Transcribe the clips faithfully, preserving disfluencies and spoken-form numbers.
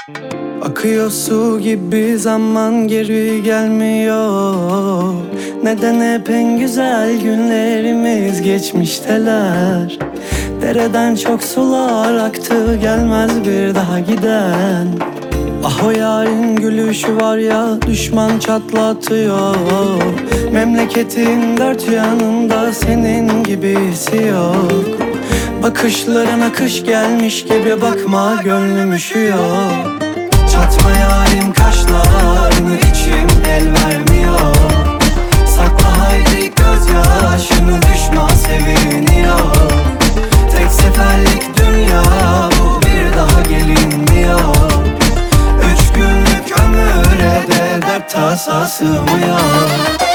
Akıyor su gibi zaman geri gelmiyor. Neden hep en güzel günlerimiz geçmişteler? Dereden çok sular aktı, gelmez bir daha giden. Ah o yarın gülüşü var ya, düşman çatlatıyor. Memleketin dört yanında senin gibisi yok. Bakışlarına kış gelmiş gibi bakma, gönlüm üşüyor. Çatma yarim kaşlarını, içim el vermiyor. Sakla haydi gözyaşını, düşman seviniyor. Tek seferlik dünya bu, bir daha gelinmiyor. Üç günlük ömüre de dert tasa sığmıyor.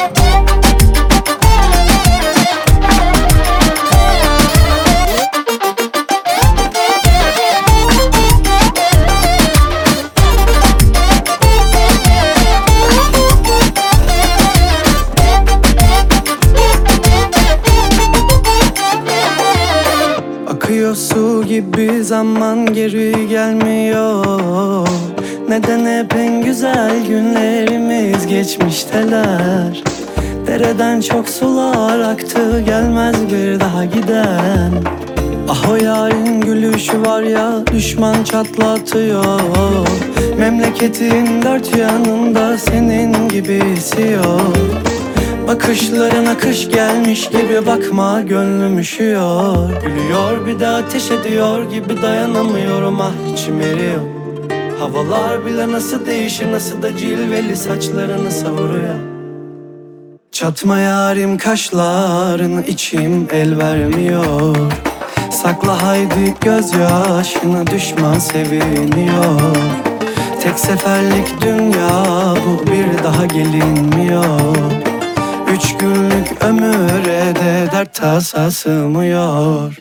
Akıyor su gibi zaman geri gelmiyor. Neden hep en güzel günlerimiz geçmişteler? Dereden çok sular aktı, gelmez bir daha giden. Ah o yarın gülüşü var ya, düşman çatlatıyor. Memleketin dört yanında senin gibisi yok. Bakışlarına kış gelmiş gibi bakma, gönlüm üşüyor. Gülüyor bir de ateş ediyor gibi, dayanamıyorum ah, içim eriyor. Havalar bile nasıl değişir, nasıl da cilveli saçlarını savuruyor. Çatma yarim kaşlarını, içim el vermiyor. Sakla haydi gözyaşını, düşman seviniyor. Tek seferlik dünya bu, bir daha gelinmiyor. Üç günlük ömüre de dert tasa sığmıyor.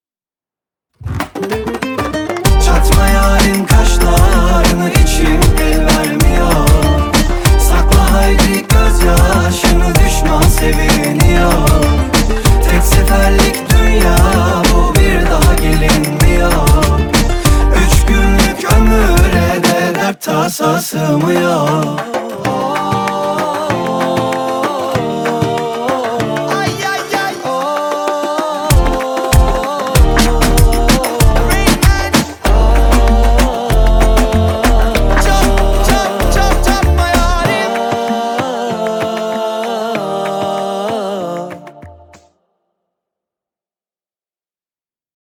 Çatma yarim kaşlarını, içim el vermiyor. Sakla haydi gözyaşını, düşman seviniyor. Tek seferlik dünya bu, bir daha gelinmiyor. Üç günlük ömüre de dert tasa sığmıyor.